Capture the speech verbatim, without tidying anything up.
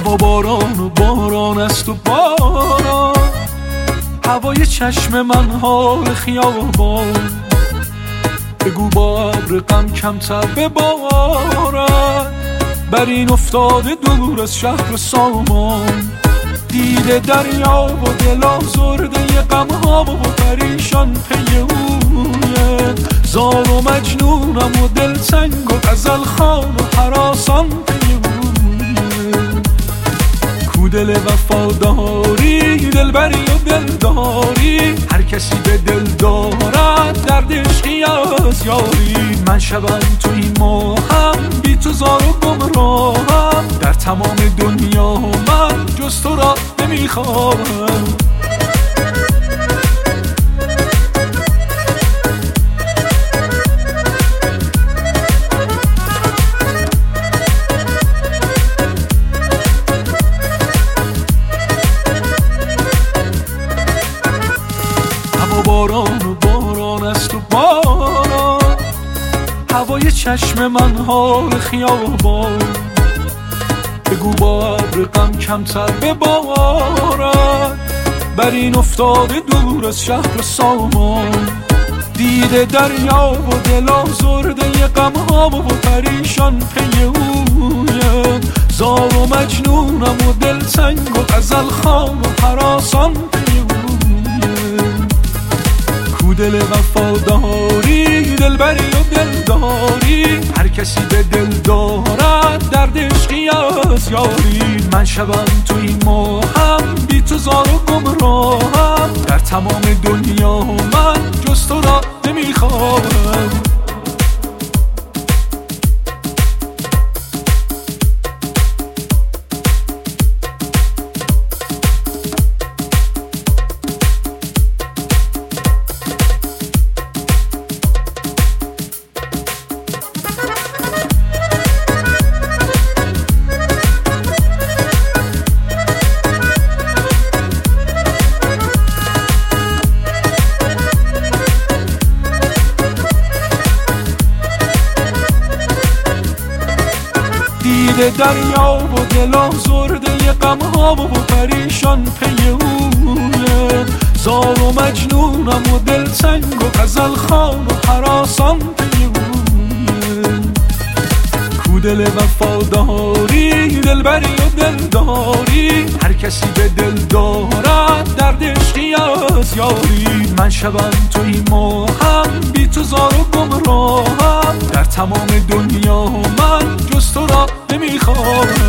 هوا باران و باران است و باران، هوای چشم من حال خیابان. بگو با ابر غم کمتر ببارد، بر این افتاده دور از شهر سامان. دیده دریا و دل آزرده غم ها و پریشان پی اویه. زار و مجنونم و دلتنگ و غزل خوان و هراسان پی اویه. کو دل وفاداری دلبری و دلداری، هر کسی به دل دارد درد عشقی از یاری. من شبم تو این ماهم بی تو زار و گمراهم، در تمام دنیا من جز تو را نمیخواهم. هوا باران و باران است و باران، هوای چشم من حال خیابان. بگو با ابر غم کمتر ببارد، بر این افتاده دور از شهر سامان. دیده دریا و دل آزرده غم ها و پریشان پی اویم. زار و مجنونم و دلتنگ و غزل خوان و هراسان پی اویم. کو دل وفاداری دلبری و دلداری، هر کسی به دل دارد درد عشقی از یاری. من شبم تو این ماهم بی تو زار و گمراهم، در تمام دنیا من جز تو را نمیخواهم. دیده دریا و دل آزرده غم ها و پریشان پی اویه. زار و مجنونم و دلتنگ و غزل خوان و هراسان پی اویه. کو دل وفاداری دلبری و دلداری، هر کسی به دل دارد درد عشقی از یاری. من شبم تو این ماهم بی تو زار و گمراهم، در تمام دنیا من جز تو را نمیخواهم.